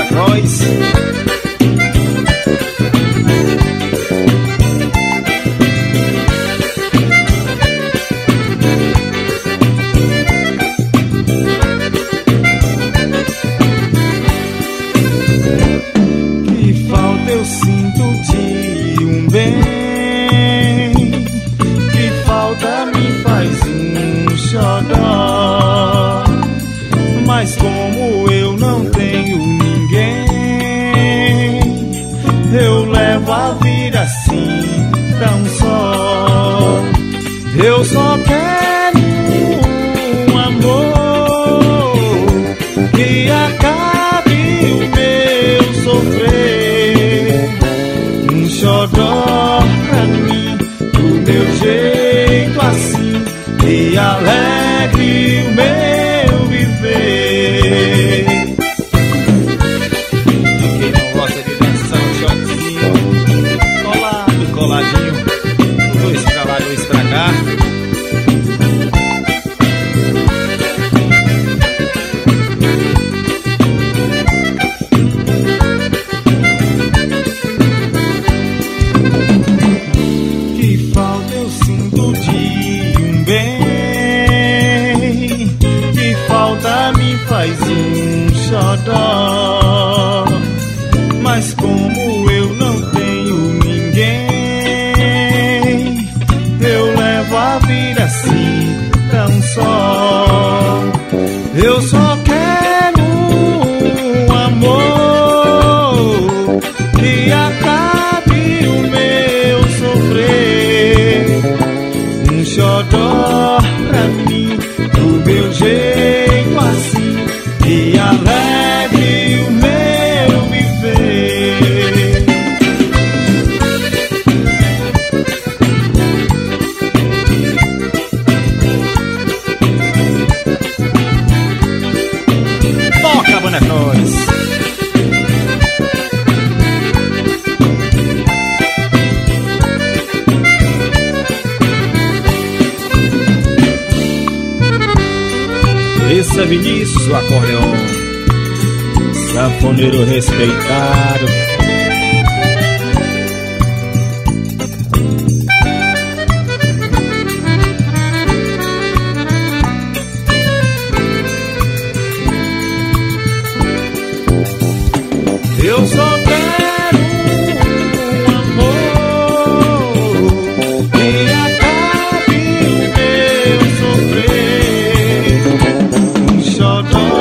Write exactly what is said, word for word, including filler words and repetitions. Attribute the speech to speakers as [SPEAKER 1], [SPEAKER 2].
[SPEAKER 1] Bonecróis.
[SPEAKER 2] Que falta eu sinto de um bem, que falta me faz um xodó. Mas como eu não tenho ninguém, eu levo a vida assim tão só. Eu só quero um amor que acabe o meu sofrer, um xodó pra mim, do meu jeito assim, e alegre o meu viver.
[SPEAKER 1] Quem não gosta de dançar um shotzinho, colado, coladinho, dois pra lá, dois pra cá.
[SPEAKER 2] Que falta eu sinto de um bem, que falta me faz um xodó. Mas como eu não tenho ninguém, eu levo a vida assim tão só. Eu só quero um amor que acabe o meu sofrer, um xodó pra mim, do meu jeito assim, e alegre o meu viver.
[SPEAKER 1] Toca, Bonecróis.
[SPEAKER 2] Esse é Vinícius, o acordeon, sanfoneiro respeitado. Eu só quero um amor que acabe o meu sofrer, um xodó